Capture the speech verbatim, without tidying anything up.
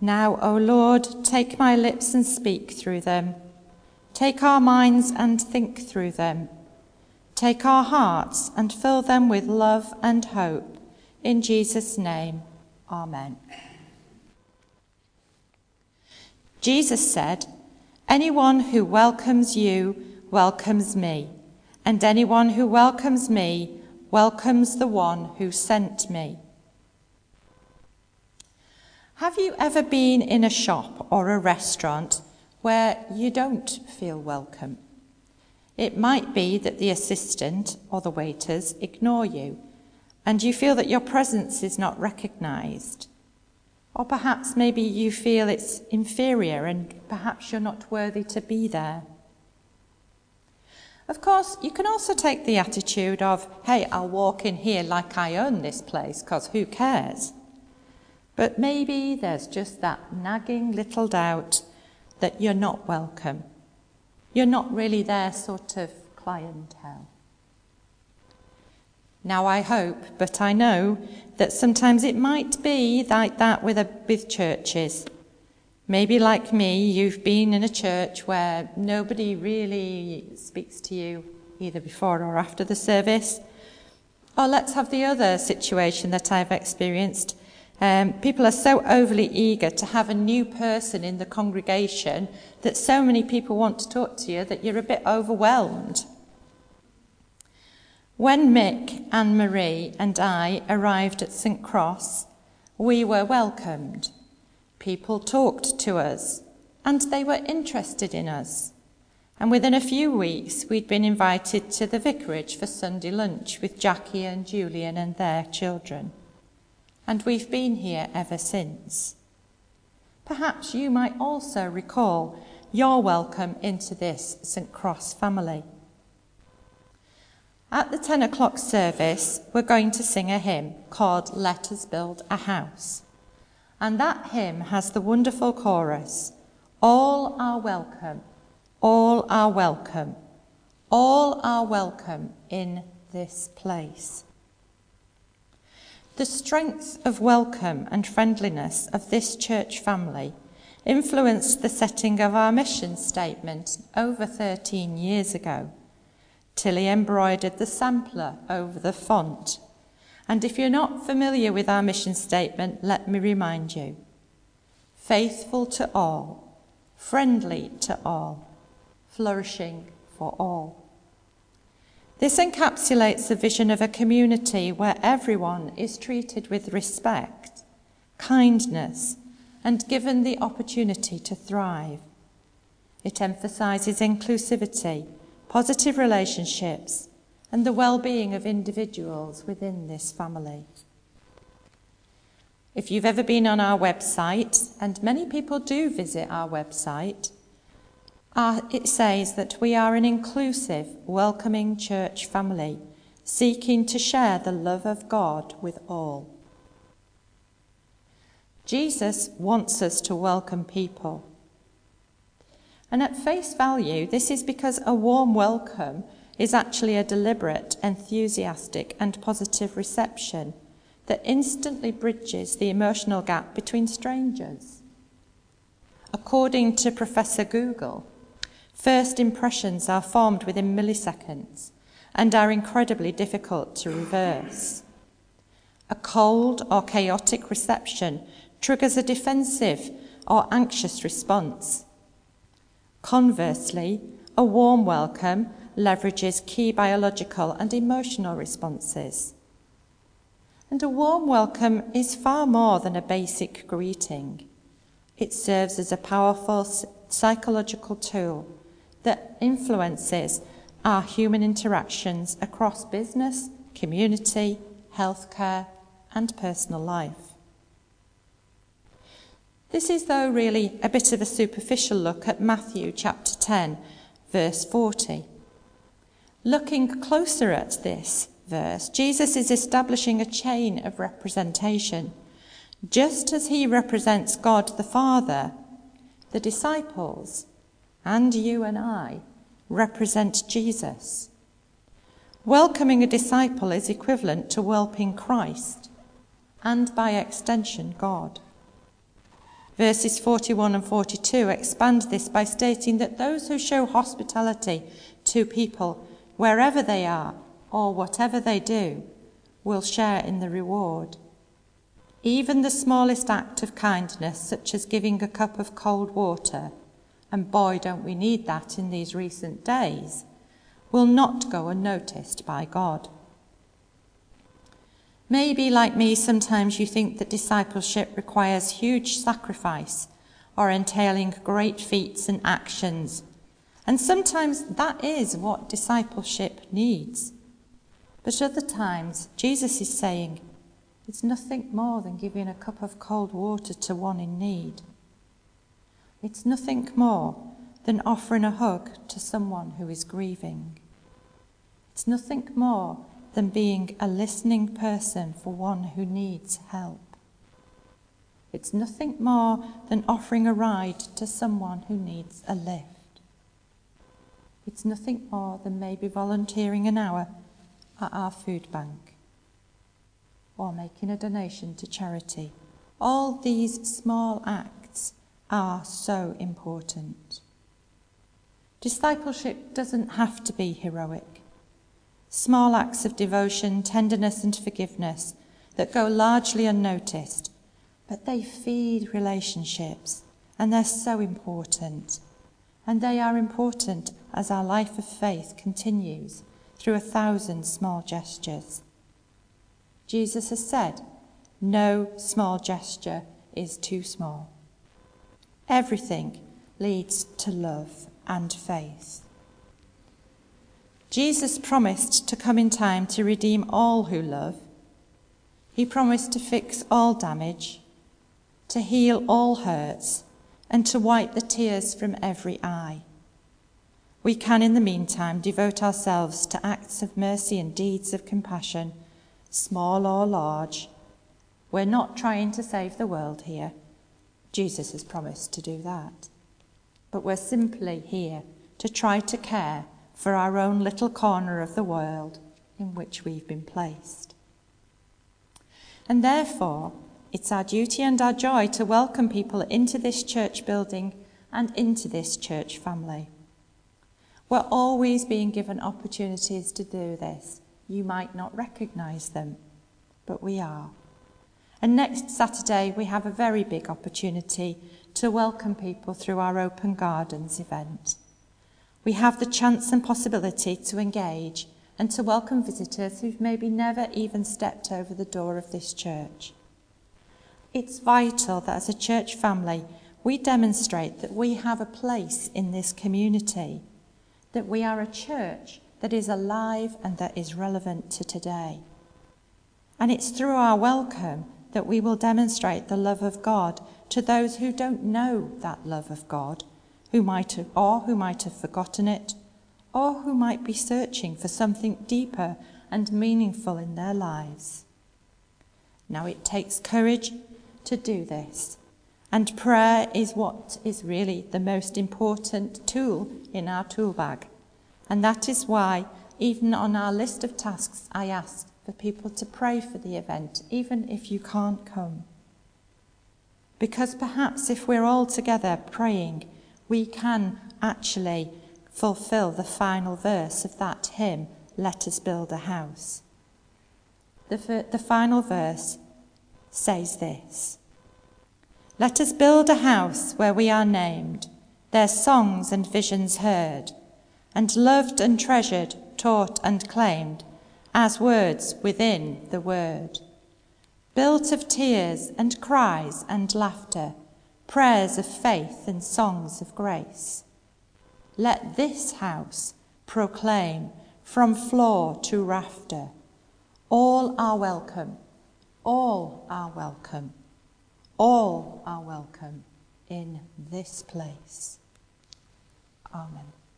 Now, O Lord, take my lips and speak through them. Take our minds and think through them. Take our hearts and fill them with love and hope. In Jesus' name, amen. Jesus said, "Anyone who welcomes you welcomes me, and anyone who welcomes me welcomes the one who sent me." Have you ever been in a shop or a restaurant where you don't feel welcome? It might be that the assistant or the waiters ignore you, and you feel that your presence is not recognised. Or perhaps maybe you feel it's inferior and perhaps you're not worthy to be there. Of course, you can also take the attitude of, hey, I'll walk in here like I own this place, because who cares? But maybe there's just that nagging little doubt that you're not welcome. You're not really their sort of clientele. Now I hope, but I know, that sometimes it might be like that with, a, with churches. Maybe like me, you've been in a church where nobody really speaks to you either before or after the service. Or let's have the other situation that I've experienced. Um, people are so overly eager to have a new person in the congregation that so many people want to talk to you that you're a bit overwhelmed. When Mick, Anne-Marie and I arrived at Saint Cross, we were welcomed. People talked to us and they were interested in us. And within a few weeks, we'd been invited to the vicarage for Sunday lunch with Jackie and Julian and their children. And we've been here ever since. Perhaps you might also recall your welcome into this Saint Cross family. At the ten o'clock service, we're going to sing a hymn called Let Us Build a House. And that hymn has the wonderful chorus, all are welcome, all are welcome, all are welcome in this place. The strength of welcome and friendliness of this church family influenced the setting of our mission statement over thirteen years ago. Tilly embroidered the sampler over the font. And if you're not familiar with our mission statement, let me remind you. Faithful to all, friendly to all, flourishing for all. This encapsulates the vision of a community where everyone is treated with respect, kindness, and given the opportunity to thrive. It emphasises inclusivity, positive relationships, and the well-being of individuals within this family. If you've ever been on our website, and many people do visit our website, Uh, it says that we are an inclusive, welcoming church family, seeking to share the love of God with all. Jesus wants us to welcome people. And at face value, this is because a warm welcome is actually a deliberate, enthusiastic, and positive reception that instantly bridges the emotional gap between strangers. According to Professor Google, first impressions are formed within milliseconds and are incredibly difficult to reverse. A cold or chaotic reception triggers a defensive or anxious response. Conversely, a warm welcome leverages key biological and emotional responses. And a warm welcome is far more than a basic greeting. It serves as a powerful psychological tool that influences our human interactions across business, community, healthcare, and personal life. This is, though, really a bit of a superficial look at Matthew chapter ten, verse forty. Looking closer at this verse, Jesus is establishing a chain of representation. Just as he represents God the Father, the disciples, and you and I, represent Jesus. Welcoming a disciple is equivalent to welcoming Christ, and by extension, God. Verses forty-one and forty-two expand this by stating that those who show hospitality to people, wherever they are or whatever they do, will share in the reward. Even the smallest act of kindness, such as giving a cup of cold water, and boy don't we need that in these recent days, will not go unnoticed by God. Maybe, like me, sometimes you think that discipleship requires huge sacrifice or entailing great feats and actions, and sometimes that is what discipleship needs. But other times, Jesus is saying, it's nothing more than giving a cup of cold water to one in need. It's nothing more than offering a hug to someone who is grieving. It's nothing more than being a listening person for one who needs help. It's nothing more than offering a ride to someone who needs a lift. It's nothing more than maybe volunteering an hour at our food bank or making a donation to charity. All these small acts are so important. Discipleship doesn't have to be heroic. Small acts of devotion, tenderness and forgiveness that go largely unnoticed, but they feed relationships, and they're so important. And they are important as our life of faith continues through a thousand small gestures. Jesus has said, no small gesture is too small. Everything leads to love and faith. Jesus promised to come in time to redeem all who love. He promised to fix all damage, to heal all hurts, and to wipe the tears from every eye. We can, in the meantime, devote ourselves to acts of mercy and deeds of compassion, small or large. We're not trying to save the world here. Jesus has promised to do that. But we're simply here to try to care for our own little corner of the world in which we've been placed. And therefore, it's our duty and our joy to welcome people into this church building and into this church family. We're always being given opportunities to do this. You might not recognise them, but we are. And next Saturday, we have a very big opportunity to welcome people through our Open Gardens event. We have the chance and possibility to engage and to welcome visitors who've maybe never even stepped over the door of this church. It's vital that as a church family, we demonstrate that we have a place in this community, that we are a church that is alive and that is relevant to today. And it's through our welcome that we will demonstrate the love of God to those who don't know that love of God, who might have, or who might have forgotten it, or who might be searching for something deeper and meaningful in their lives. Now, it takes courage to do this, and prayer is what is really the most important tool in our tool bag. And that is why, even on our list of tasks, I asked for people to pray for the event, even if you can't come. Because perhaps if we're all together praying, we can actually fulfill the final verse of that hymn, Let Us Build a House. The, the final verse says this: Let us build a house where we are named, their songs and visions heard, and loved and treasured, taught and claimed, as words within the word. Built of tears and cries and laughter, prayers of faith and songs of grace. Let this house proclaim from floor to rafter, all are welcome, all are welcome, all are welcome in this place. Amen.